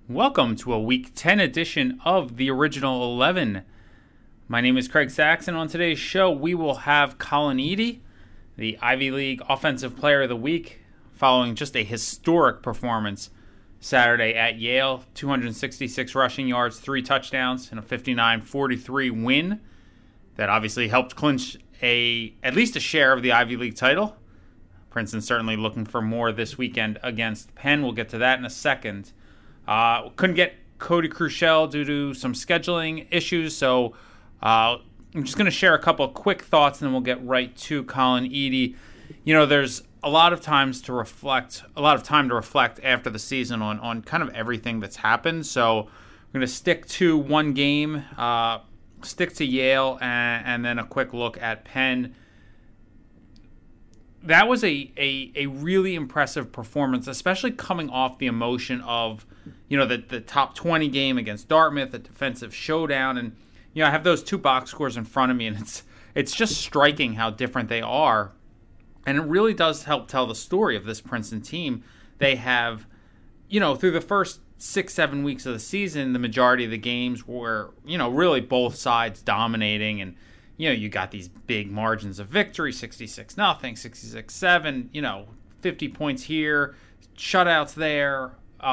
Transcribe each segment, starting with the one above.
Welcome to a Week 10 edition of the Original 11. My name is Craig Sachs, and on today's show, we will have Colin Eady, the Ivy League Offensive Player of the Week, following just a historic performance Saturday at Yale. 266 rushing yards, 3 touchdowns, and a 59-43 win that obviously helped clinch at least a share of the Ivy League title. Princeton certainly looking for more this weekend against Penn. We'll get to that in a second. Couldn't get Cody Crucial due to some scheduling issues, so I'm just going to share a couple of quick thoughts, and then we'll get right to Colin Eady. You know, there's a lot of time to reflect after the season on kind of everything that's happened. So we're going to stick to one game, stick to Yale, and then a quick look at Penn. That was a really impressive performance, especially coming off the emotion of, you know, the top 20 game against Dartmouth, the defensive showdown. And, you know, I have those two box scores in front of me, and it's just striking how different they are. And it really does help tell the story of this Princeton team. They have, you know, through the first 6-7 weeks of the season, the majority of the games were, you know, really both sides dominating. And, you know, you got these big margins of victory, 66-0, 66-7, you know, 50 points here, shutouts there.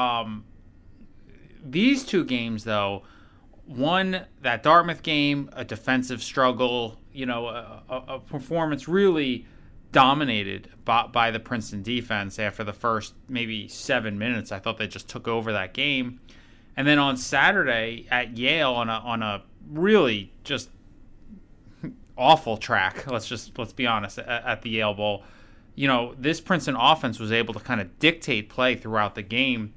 These two games, though, one, that Dartmouth game, a defensive struggle, you know, a performance really dominated by the Princeton defense after the first maybe 7 minutes. I thought they just took over that game. And then on Saturday at Yale on a really just awful track, let's be honest, at the Yale Bowl, you know, this Princeton offense was able to kind of dictate play throughout the game.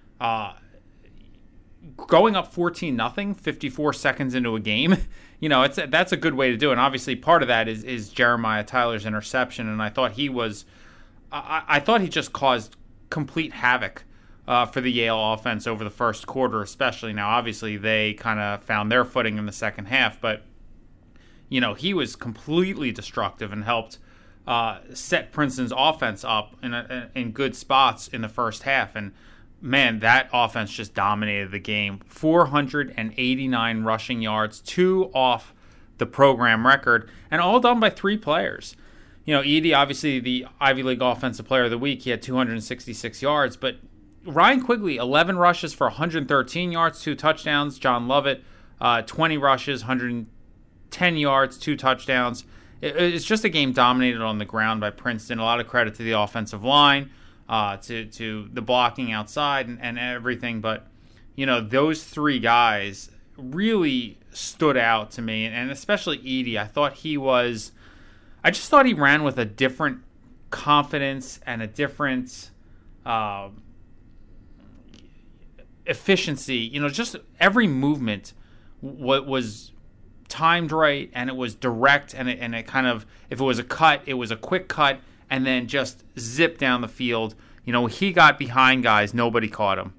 Going up 14-0, 54 seconds into a game, you know, that's a good way to do it. And obviously part of that is Jeremiah Tyler's interception, and I thought he just caused complete havoc for the Yale offense over the first quarter especially. Now, obviously, they kind of found their footing in the second half, but, you know, he was completely destructive and helped set Princeton's offense up in good spots in the first half. And, man, that offense just dominated the game. 489 rushing yards, 2 off the program record, and all done by 3 players. You know, Eady, obviously the Ivy League Offensive Player of the Week, he had 266 yards, but Ryan Quigley, 11 rushes for 113 yards, 2 touchdowns. John Lovett, 20 rushes, 110 yards, 2 touchdowns. It's just a game dominated on the ground by Princeton. A lot of credit to the offensive line, to the blocking outside and everything. But, you know, those 3 guys really stood out to me, and especially Eady. I just thought he ran with a different confidence and a different efficiency. You know, just every movement was timed right, and it was direct, and it kind of, if it was a cut, it was a quick cut, and then just zip down the field. You know, he got behind guys, nobody caught him.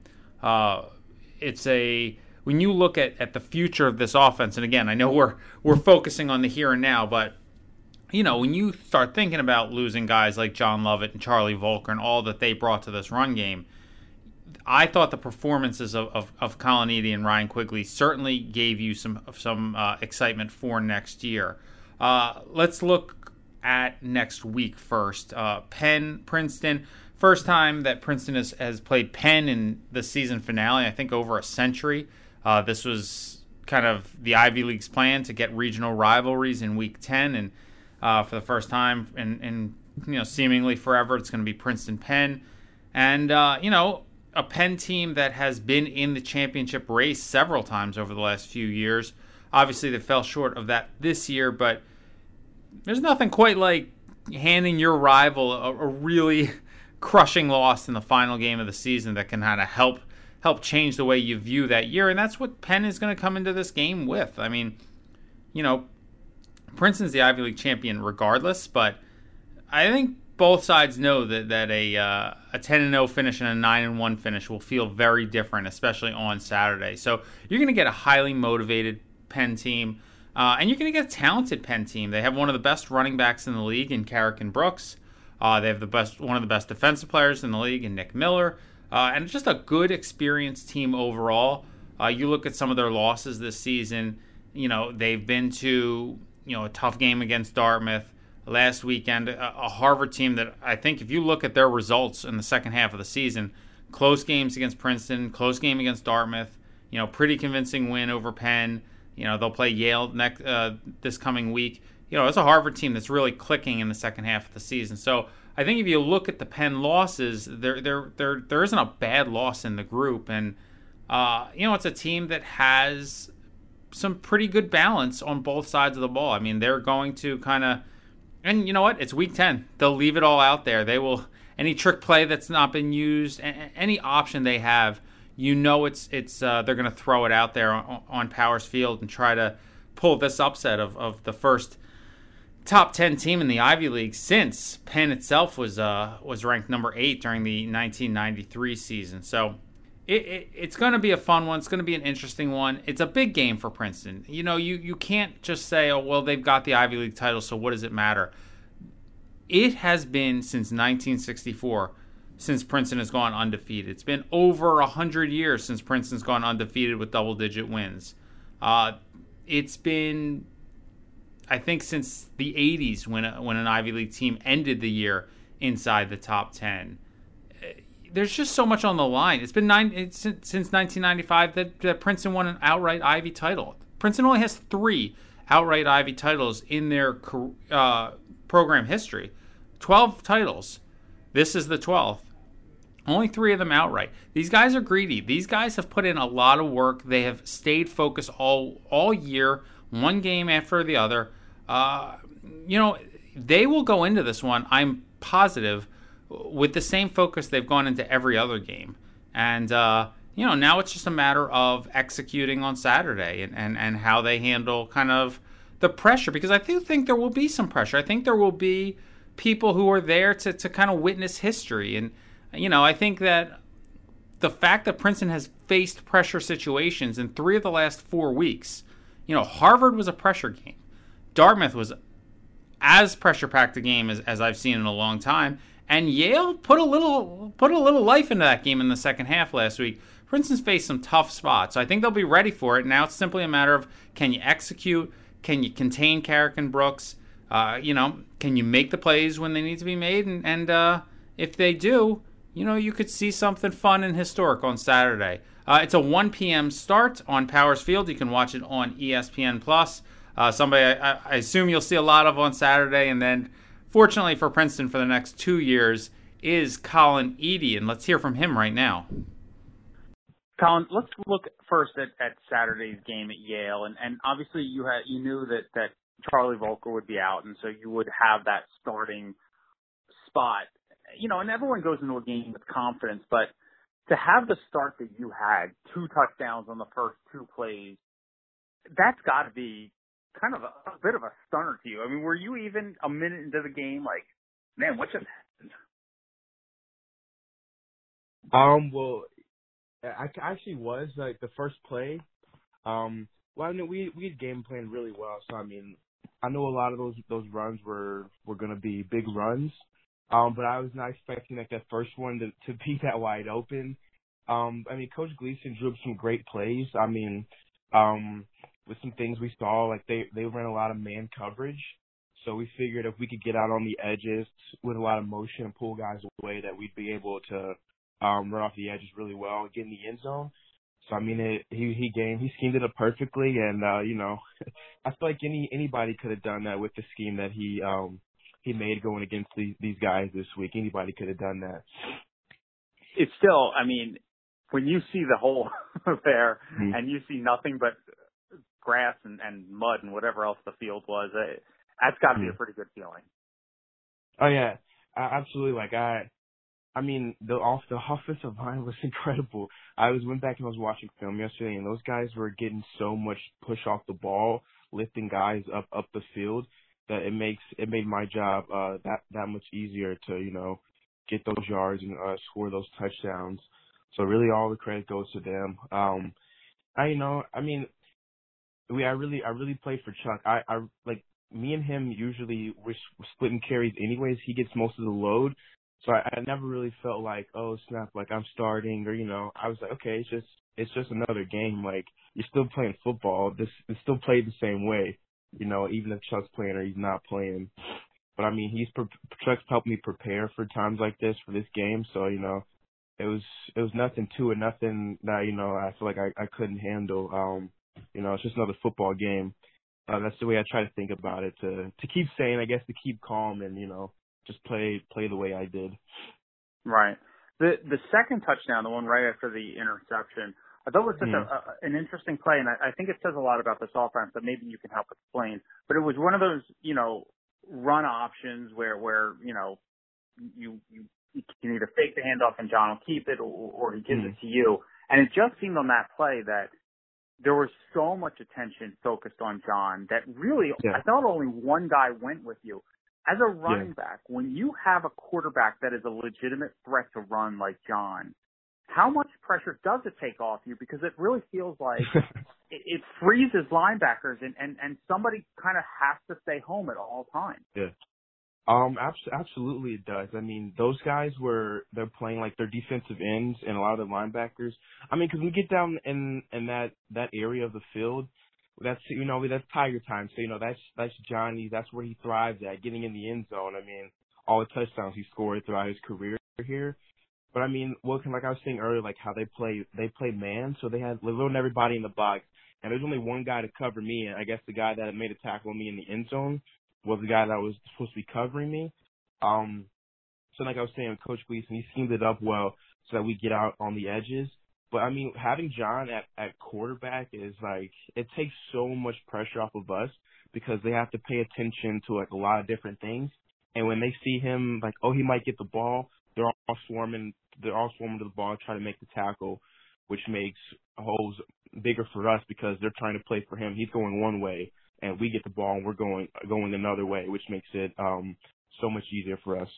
When you look at the future of this offense, and again, I know we're focusing on the here and now, but, you know, when you start thinking about losing guys like John Lovett and Charlie Volker and all that they brought to this run game, I thought the performances of Colin Eady and Ryan Quigley certainly gave you some excitement for next year. Let's look at next week first. Princeton. First time that Princeton has played Penn in the season finale, I think over a century. This was kind of the Ivy League's plan to get regional rivalries in Week 10, and for the first time in you know, seemingly forever, it's going to be Princeton-Penn. And, you know, a Penn team that has been in the championship race several times over the last few years. Obviously, they fell short of that this year, but there's nothing quite like handing your rival a really crushing loss in the final game of the season that can kind of help change the way you view that year. And that's what Penn is going to come into this game with. I mean, you know, Princeton's the Ivy League champion regardless, but I think both sides know that a 10-0 finish and a 9-1 finish will feel very different, especially on Saturday. So you're going to get a highly motivated Penn team, and you're going to get a talented Penn team. They have one of the best running backs in the league in Carrick and Brooks. They have one of the best defensive players in the league in Nick Miller. and just a good, experienced team overall. You look at some of their losses this season. They've been to a tough game against Dartmouth last weekend, a Harvard team that I think if you look at their results in the second half of the season, close games against Princeton, close game against Dartmouth, pretty convincing win over Penn. They'll play Yale this coming week. It's a Harvard team that's really clicking in the second half of the season. So I think if you look at the Penn losses, there isn't a bad loss in the group, and it's a team that has some pretty good balance on both sides of the ball. I mean, they're going to kind of, and you know what? It's week 10. They'll leave it all out there. They will, any trick play that's not been used, any option they have, they're going to throw it out there on Powers Field and try to pull this upset of the first top 10 team in the Ivy League since Penn itself was ranked number 8 during the 1993 season. So it's going to be a fun one. It's going to be an interesting one. It's a big game for Princeton. You can't just say, oh, well, they've got the Ivy League title, so what does it matter? It has been since 1964 since Princeton has gone undefeated. It's been over 100 years since Princeton's gone undefeated with double-digit wins. It's been, I think, since the 80s when an Ivy League team ended the year inside the top 10. There's just so much on the line. It's been since 1995 that Princeton won an outright Ivy title. Princeton only has 3 outright Ivy titles in their program history. 12 titles. This is the 12th. Only 3 of them outright. These guys are greedy. These guys have put in a lot of work. They have stayed focused all year, one game after the other. They will go into this one, I'm positive, with the same focus they've gone into every other game. And, now it's just a matter of executing on Saturday and how they handle kind of the pressure. Because I do think there will be some pressure. I think there will be people who are there to kind of witness history. And, I think that the fact that Princeton has faced pressure situations in 3 of the last 4 weeks, Harvard was a pressure game. Dartmouth was as pressure-packed a game as I've seen in a long time. And Yale put a little life into that game in the second half last week. Princeton's faced some tough spots, so I think they'll be ready for it. Now it's simply a matter of, can you execute? Can you contain Carrick and Brooks? Can you make the plays when they need to be made? And if they do, you could see something fun and historic on Saturday. It's a 1 p.m. start on Powers Field. You can watch it on ESPN+. Somebody I assume you'll see a lot of on Saturday, and then fortunately for Princeton for the next 2 years is Colin Eady, and let's hear from him right now. Colin, let's look first at Saturday's game at Yale, and obviously you knew that Charlie Volker would be out, and so you would have that starting spot. And everyone goes into a game with confidence, but to have the start that you had, 2 touchdowns on the first 2 plays, that's got to be kind of a bit of a stunner to you. I mean, were you even a minute into the game like, man, what just happened? Well, I actually was like the first play. Well, I mean, we had game planned really well, so I mean, I know a lot of those runs were going to be big runs, but I was not expecting like that first one to be that wide open. I mean, Coach Gleason drew up some great plays. I mean, with some things we saw, like they ran a lot of man coverage. So we figured if we could get out on the edges with a lot of motion and pull guys away, that we'd be able to run off the edges really well and get in the end zone. So I mean, he schemed it up perfectly, and I feel like anybody could have done that with the scheme that he made going against these guys this week. Anybody could have done that. It's still, I mean, when you see the hole there and you see nothing but grass and mud and whatever else the field was, that's got to be a pretty good feeling. Oh yeah, absolutely. Like I mean, the offensive line was incredible. I went back and I was watching film yesterday, and those guys were getting so much push off the ball, lifting guys up the field, that it made my job that much easier to get those yards and score those touchdowns. So really, all the credit goes to them. I really played for Chuck. I like me and him usually we're splitting carries anyways. He gets most of the load. So I never really felt like, oh snap, like I'm starting, or I was like, okay, it's just another game. Like you're still playing football. This is still played the same way, even if Chuck's playing or he's not playing. But I mean, Chuck's helped me prepare for times like this for this game. So it was nothing to it, nothing that I feel like I couldn't handle. It's just another football game. That's the way I try to think about it. To keep saying, I guess, to keep calm and just play the way I did. Right. The second touchdown, the one right after the interception, I thought was such an interesting play, and I think it says a lot about this offense that maybe you can help explain. But it was one of those run options where you can either fake the handoff and John will keep it, or he gives it to you. And it just seemed on that play that there was so much attention focused on John that really, I thought only one guy went with you. As a running back, when you have a quarterback that is a legitimate threat to run like John, how much pressure does it take off you? Because it really feels like it freezes linebackers and somebody kind of has to stay home at all times. Yeah. Absolutely it does. I mean, those guys they're playing like their defensive ends and a lot of the linebackers. I mean, because we get down in that area of the field, that's Tiger time. So, that's Johnny. That's where he thrives at, getting in the end zone. I mean, all the touchdowns he scored throughout his career here. But I mean, like I was saying earlier, like how they play man. So they loading everybody in the box. And there's only one guy to cover me. And I guess the guy that made a tackle on me in the end zone was the guy that was supposed to be covering me. So like I was saying, Coach Gleason, he schemed it up well so that we get out on the edges. But I mean, having John at quarterback is like, it takes so much pressure off of us because they have to pay attention to like a lot of different things. And when they see him, like, oh, he might get the ball, they're all swarming to the ball, trying to make the tackle, which makes holes bigger for us because they're trying to play for him. He's going one way, and we get the ball and we're going another way, which makes it so much easier for us.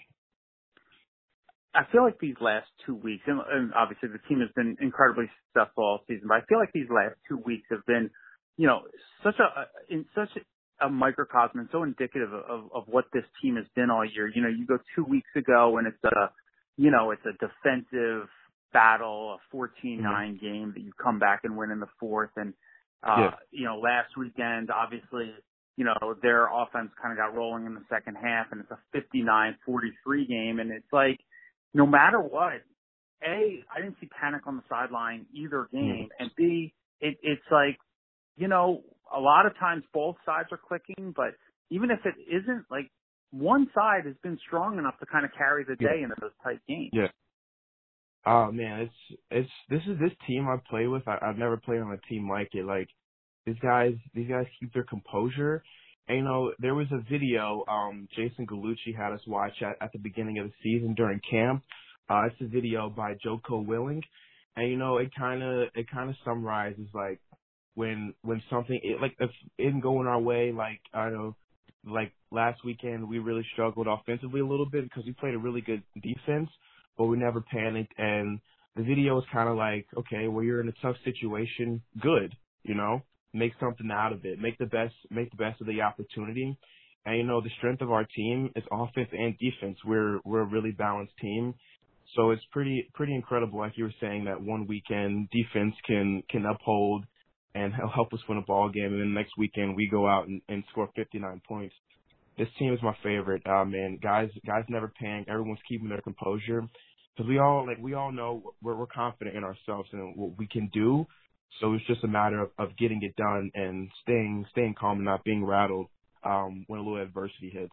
I feel like these last 2 weeks, and obviously the team has been incredibly successful all season, but I feel like these last 2 weeks have been, such a microcosm and so indicative of what this team has been all year. You go 2 weeks ago and it's a defensive battle, a 14-9 game that you come back and win in the fourth. And, last weekend, obviously, their offense kind of got rolling in the second half and it's a 59-43 game. And it's like, no matter what, A, I didn't see panic on the sideline either game. And B, it's like, a lot of times both sides are clicking, but even if it isn't, like, one side has been strong enough to kind of carry the day into those tight games. Yeah. Oh man, this team I play with. I've never played on a team like it. Like these guys keep their composure. And there was a video Jason Gallucci had us watch at the beginning of the season during camp. It's a video by Joko Willing, and it kind of summarizes like when something if it isn't going our way. Like I know, like last weekend we really struggled offensively a little bit because we played a really good defense, but we never panicked. And the video is kind of like, okay, well, you're in a tough situation. Good, make something out of it. Make the best of the opportunity. And the strength of our team is offense and defense. We're a really balanced team. So it's pretty incredible, like you were saying, that one weekend defense can uphold and help us win a ball game, and then next weekend we go out and score 59 points. This team is my favorite. Man, guys never panic. Everyone's keeping their composure because we all know we're confident in ourselves and what we can do. So it's just a matter of getting it done and staying calm and not being rattled when a little adversity hits.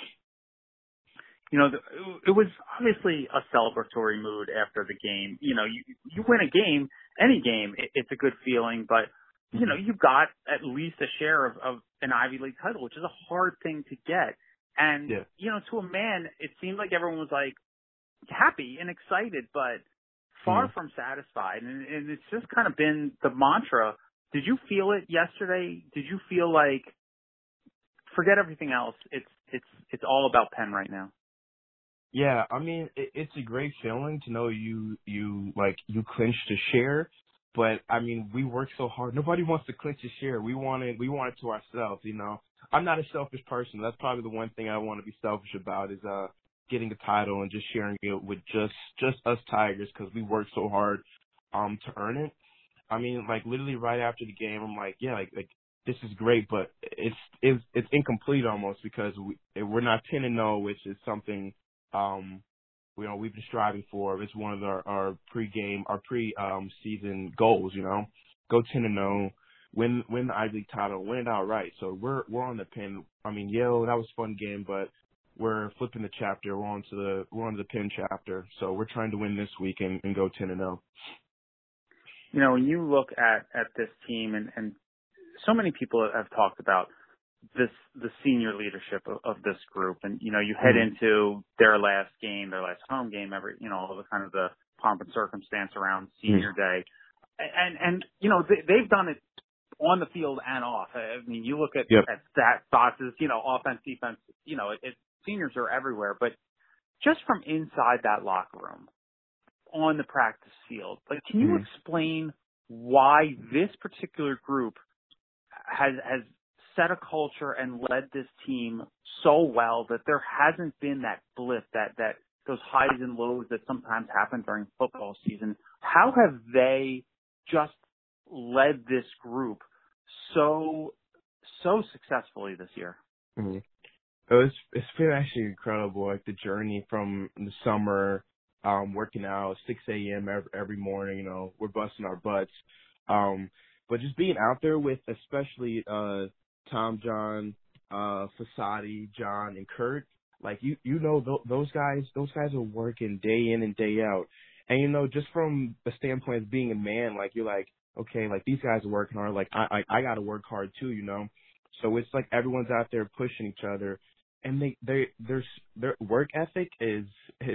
It was obviously a celebratory mood after the game. You win a game, any game, it's a good feeling, but you got at least a share of an Ivy League title, which is a hard thing to get. And, to a man, it seemed like everyone was like happy and excited, but far from satisfied. And it's just kind of been the mantra. Did you feel it yesterday? Did you feel like, forget everything else, it's all about Penn right now? Yeah, I mean, it's a great feeling to know you clinched a share, but I mean, we work so hard. Nobody wants to clinch a share. We want it to ourselves, I'm not a selfish person. That's probably the one thing I want to be selfish about is getting a title and just sharing it with just us Tigers because we worked so hard to earn it. I mean, like literally right after the game, I'm like, yeah, like this is great, but it's incomplete almost because we're not 10-0, which is something we've been striving for. It's one of our pre-season goals. Go 10-0, win the Ivy League title, win it outright. So we're on the pin. I mean, Yale, that was a fun game, but we're flipping the chapter. We're on to the pin chapter. So we're trying to win this week and go 10-0. When you look at this team and so many people have talked about the senior leadership of this group, and you head into their last home game, all the kind of the pomp and circumstance around senior day, and they've done it on the field and off. I mean, you look at stat boxes, offense, defense, seniors are everywhere, but just from inside that locker room on the practice field, like, can you explain why this particular group has set a culture and led this team so well that there hasn't been that blip, that those highs and lows that sometimes happen during football season? How have they just led this group so successfully this year? Mm-hmm. It's been actually incredible, like the journey from the summer, working out 6 a.m. every morning. We're busting our butts, but just being out there with especially Tom, John, Fasadi, John, and Kurt, like those guys are working day in and day out, and just from the standpoint of being a man, like you're like, okay, like these guys are working hard, like I got to work hard too, So it's like everyone's out there pushing each other, and their work ethic is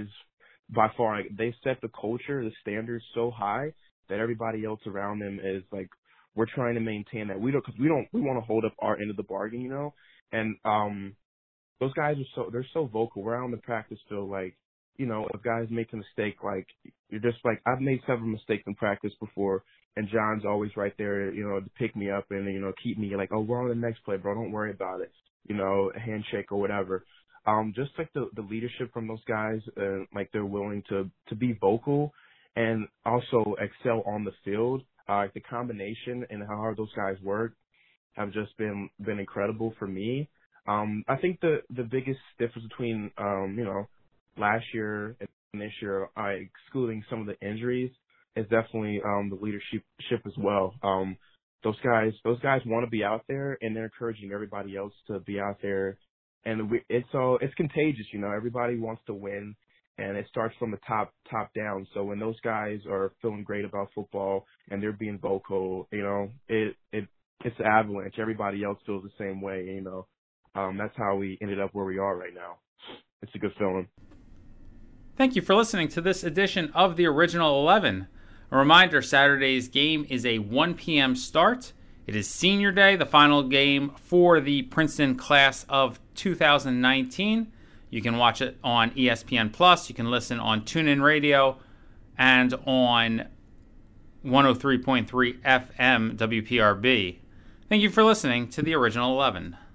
by far, like, they set the culture, the standards so high that everybody else around them is like, we're trying to maintain that. We want to hold up our end of the bargain, and those guys they're so vocal. We're out on the practice field, like, if guys make a mistake, like, you're just like, I've made several mistakes in practice before, and John's always right there, to pick me up and, keep me like, oh, we're on the next play, bro. Don't worry about it. A handshake or whatever. Just like the leadership from those guys, like they're willing to be vocal and also excel on the field. The combination and how hard those guys work have just been incredible for me. I think the biggest difference between, last year and this year, excluding some of the injuries, is definitely the leadership as well. Those guys want to be out there, and they're encouraging everybody else to be out there. And it's contagious, everybody wants to win, and it starts from the top down. So when those guys are feeling great about football and they're being vocal, it's an avalanche. Everybody else feels the same way, that's how we ended up where we are right now. It's a good feeling. Thank you for listening to this edition of The Original 11. A reminder, Saturday's game is a 1 p.m. start. It is senior day, the final game for the Princeton class of 2019. You can watch it on ESPN+. You can listen on TuneIn Radio and on 103.3 FM WPRB. Thank you for listening to The Original 11.